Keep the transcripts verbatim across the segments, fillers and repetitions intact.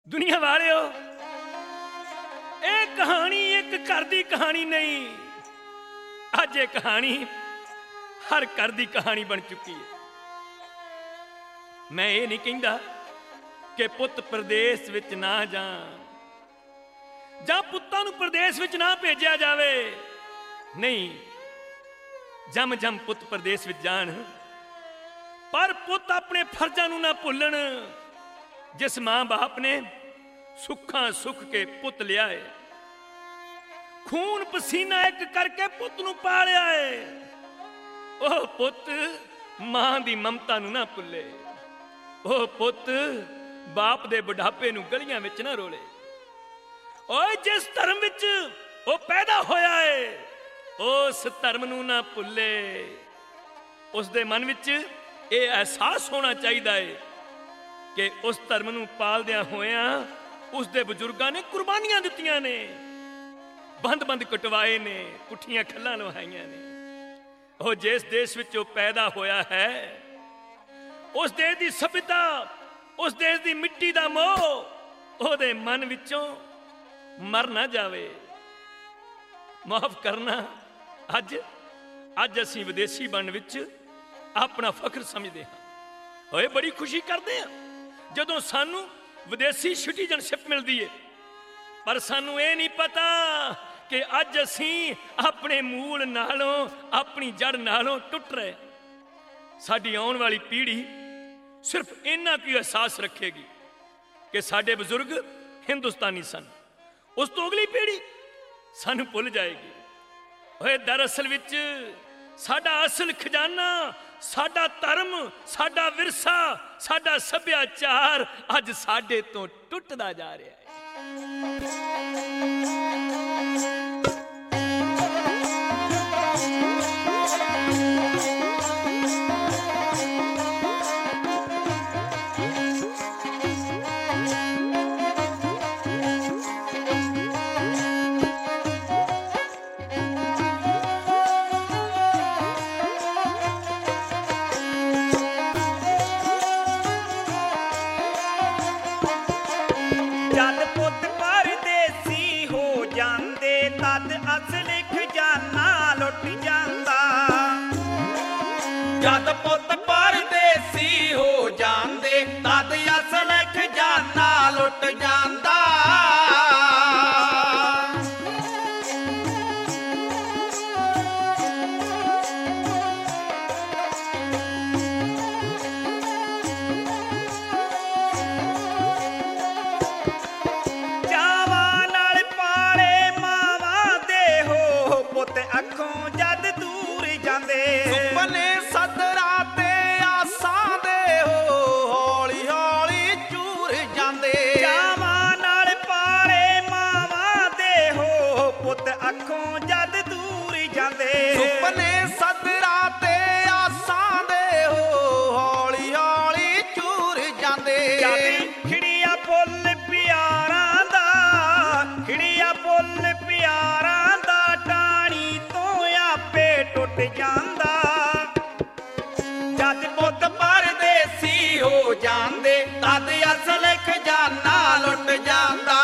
दुनिया वालिओ ਇਹ कहानी एक घर की कहानी नहीं, अज ये कहानी हर घर की कहानी बन चुकी है। मैं ये नहीं कहता कि पुत प्रदेश विच ना जान जां पुत्तां नूं प्रदेश विच ना भेजा जावे, नहीं, जम जम पुत प्रदेश विच जान, पर पुत अपने फर्जां नूं ना भुल्लण। जिस मां बाप ने सुखा सुख के पुत लिया है, खून पसीना एक करके पुत नूं पालिया है, ओह पुत मां दी ममता नूं ना भुल्ले। ओह पुत बाप दे बुढ़ापे नूं गलियां विच ना रोले। ओए जिस धर्म विच ओ पैदा होया है, उस धर्म नूं ना भुल्ले। उस दे मन विच ये एहसास होना चाहिए है कि उस धर्म नूं पालदियां होया उस दे बुजुर्गां ने कुर्बानियां दित्तियां ने, बंद बंद कटवाए ने, पुठियां खल्लां लवाइयां ने। ओ जिस देश विच ओ पैदा होया है, उस देश दी सभ्यता, उस देश दी मिट्टी दा मोह ओहदे मन विचों मर ना जावे। माफ करना, अज अज असीं विदेशी बन विच अपना फख्र समझदे हां। ओए बड़ी खुशी करदे हां जदों सानू विदेशी सिटीजनशिप मिलती है, पर सानू ये नहीं पता कि अज असीं अपने मूल नालों, अपनी जड़ नालों टुट रहे। साडी आने वाली पीढ़ी सिर्फ इन्ना की एहसास रखेगी कि साडे बुजुर्ग हिंदुस्तानी सन, उस तो अगली पीढ़ी सानू भुल जाएगी। ओए दरअसल विच साडा असल खजाना, साडा धर्म, साडा विरसा, साडा सभ्याचार अज साडे तो टुटदा जा रहा है। जद पुत परदेसी हो जांदे तद असल खजाना लुट जांदा। चावां नाल पाले मावां दे हो पुत अखों जद दूर जांदे। सुपने अखों जद दूर जांदे, सुपने सदरा ते आसां दे हो हौली हौली चूर जांदे। खिड़िया पुल प्यारां दा, खिड़िया पुल प्यारां दा टाणी तो आपे टुट जांदा। जद पुत परदेसी हो जांदे तद असल खजाना लुट जांदा।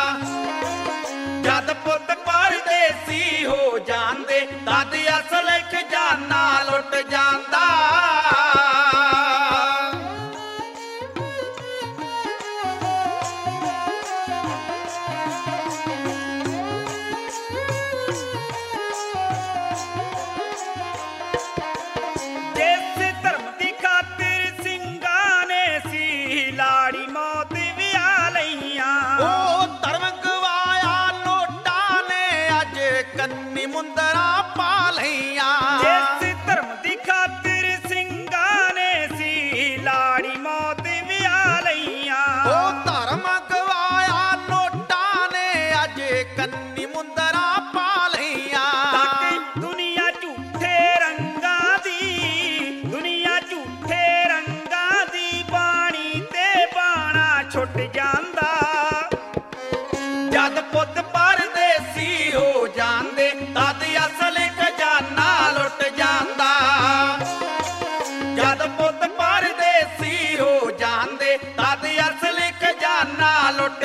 जद पुत परदेसी हो जांदे तद असल खजाना लुट जांदा। जिस धर्म दी खातिर सिंगां ने सी लाड़ी मौत विया लईयां, कन्नी मुंदरा पा लईयां। जिस धर्म दी खातिर सिंगां ने सी लाड़ी मौत विया लईयां, ओ धर्म गवाया नोटां ने अज कन्नी मुंदरा पा लईयां। ताकि दुनिया झूठे रंगां दी, दुनिया झूठे रंगां दी बाणी ते बाणा छुट जांदा। जद पुत परदेसी हो जांदे तद असल खजाना लुट जांदा। जद पुत परदेसी हो जांदे तद असल खजाना लुट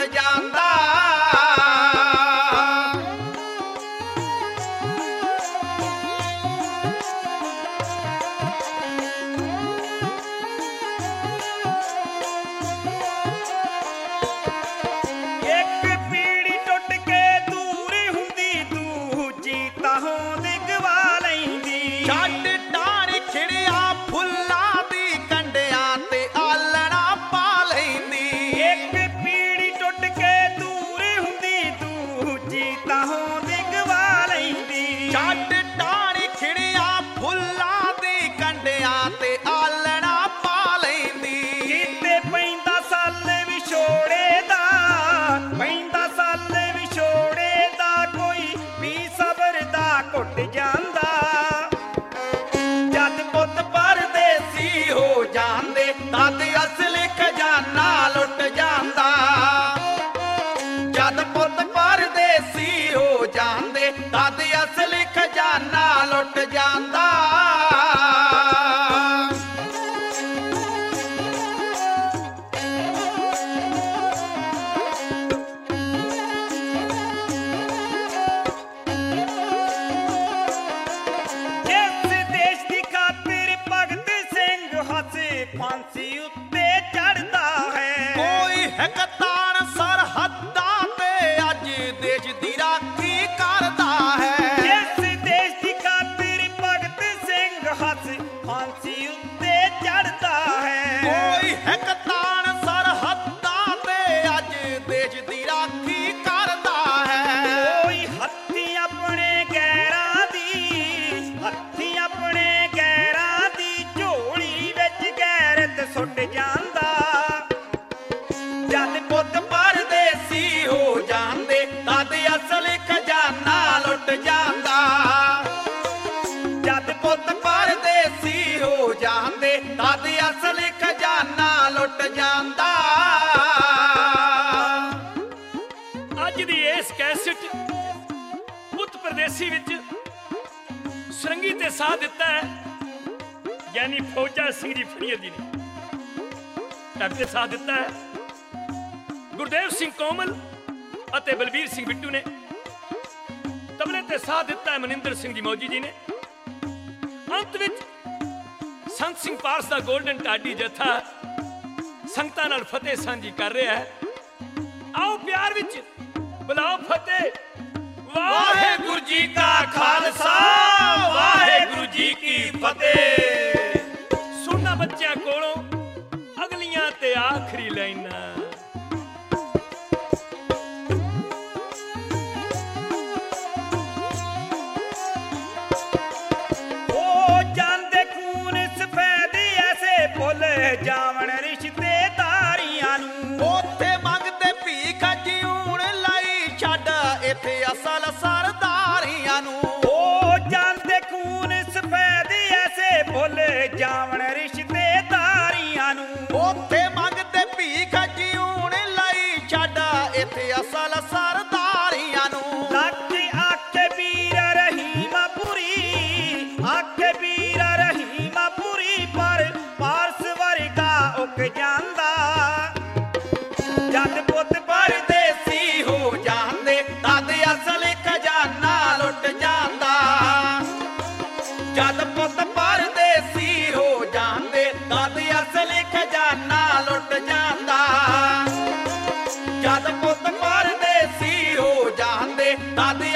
ਖਜ਼ਾਨਾ ਲੁੱਟ ਜਾਂਦਾ। ਫਾਂਸੀ ਉੱਤੇ ਚੜਦਾ ਹੈ ਕੋਈ ਹਕਤਾਨ ਸਰਹੱਦਾਂ ਤੇ ਅੱਜ ਦੇਸ਼ ਦੀ ਰਾਖੀ ਕਰਦਾ ਹੈ। ਜਿਸ ਦੇਸ਼ ਦੀ ਖਾਤਰ ਭਗਤ ਸਿੰਘ ਹੱਸ ਫਾਂਸੀ ਉੱਤੇ ਚੜਦਾ ਹੈ। ਕੋਈ ਹਕਤਾਨ ਸਰਹੱਦਾਂ ਤੇ ਅੱਜ ਦੇਸ਼ ਦੀ ਰਾਖੀ ਕਰਦਾ ਹੈ। ਕੋਈ ਹੱਥੀਂ ਆਪਣੇ ਗੈਰਾਂ ਦੀ ਹੱਥੀਂ ਆਪਣੇ ਗੈਰਾਂ ਦੀ ਝੋਲੀ ਵਿੱਚ ਗੈਰਤ ਸੁੱਟ ਜਾਂਦਾ। ਜਦ ਪੁੱਤ ਪਰਦੇਸੀ ਹੋ ਜਾਂਦੇ ਤਦ ਅਸਲ ਖਜ਼ਾਨਾ ਲੁੱਟ ਜਾਂਦਾ। ਜਦ ਪੁੱਤ ਪਰਦੇਸੀ ਹੋ ਜਾਂਦੇ ਤਦ ਅਸਲ ਖਜ਼ਾਨਾ ਲੁੱਟ ਜਾਂਦਾ। ਅੱਜ ਦੀ ਇਸ ਕੈਸਟ ਪੁੱਤ ਪਰਦੇਸੀ ਵਿੱਚ ਸੁਰੰਗੀ ਤੇ ਸਾਹ ਦਿੱਤਾ ਹੈ ਗਿਆਨੀ ਫੌਜਾ ਸਿੰਘ ਜੀ ਫਰੀਅਰ ਜੀ ਨੇ। ਟੱਪੇ ਸਾਥ ਦਿੱਤਾ ਹੈ ਗੁਰਦੇਵ ਸਿੰਘ ਕੋਮਲ ਅਤੇ ਬਲਬੀਰ ਸਿੰਘ ਬਿੱਟੂ ਨੇ। ਤਬਲੇ ਤੇ ਸਾਥ ਦਿੱਤਾ ਹੈ ਮਨਿੰਦਰ ਸਿੰਘ ਜੀ ਮੌਜੀ ਜੀ ਨੇ। ਅੰਤ ਵਿੱਚ ਸੰਤ ਸਿੰਘ ਪਾਰਸ ਦਾ ਗੋਲਡਨ ਢਾਡੀ ਜਥਾ ਸੰਗਤਾਂ ਨਾਲ ਫਤਿਹ ਸਾਂਝੀ ਕਰ ਰਿਹਾ ਹੈ। ਆਓ ਪਿਆਰ ਵਿੱਚ ਬੁਲਾਓ ਫਤਿਹ। ਵਾਹਿਗੁਰੂ ਜੀ ਕਾ ਖਾਲਸਾ ਵਾਹਿਗੁਰੂ ਜੀ ਕੀ ਫਤਿਹ। ਸੁਣਨਾ ਬੱਚਿਆਂ ਕੋਲੋਂ ਅਗਲੀਆਂ ਤੇ ਆਖਰੀ ਲਾਈਨਾਂ। ਜਾਵਣ ਰਿਸ਼ਤੇਦਾਰੀਆਂ ਨੂੰ ਉੱਥੇ ਮੰਗਦੇ ਭੀਖ ਜਿਉਣ ਲਈ ਛੱਡ ਇੱਥੇ ਅਸਲ ਸਰਦਾਰੀਆਂ ਨੂੰ। ਉਹ ਜਾਂਦੇ ਖੂਨ ਸਫੈਦ ਐਸੇ ਭੁੱਲ ਜਾਵਣ ਰਿਸ਼ਤੇਦਾਰੀਆਂ ਨੂੰ। ਉੱਥੇ ਮੰਗਦੇ ਭੀਖ ਜਿਉਣ ਲਈ ਛੱਡ ਇੱਥੇ ਅਸਲ ਸਰਦਾਰੀਆਂ ਨੂੰ। ਲੱਖ ਆਖੇ ਵੀਰ ਰਹੀਮਾ ਪੁਰੀ ਆਖੇ ਵੀਰ ਰਹੀਮਾ ਪੁਰੀ ਪਰ ਪਾਰਸ ਵਰਗਾ ਉਕ ਜਾਂਦਾ। ਜਦ ਪੁੱਤ ਪਰਦੇਸੀ ਹੋ ਜਾਂਦੇ ਤਦ ਅਸਲ ਖਜ਼ਾਨਾ ਲੁੱਟ ਜਾਂਦਾ। ਜਦ ਪੁੱਤ ਪਰਦੇਸੀ ਹੋ ਜਾਂਦੇ ਤਦ ਅਸਲ ਖਜ਼ਾਨਾ ਲੁੱਟ ਜਾਂਦਾ। ਜਦ ਪੁੱਤ ਪਰਦੇਸੀ ਹੋ ਜਾਂਦੇ ਤਦ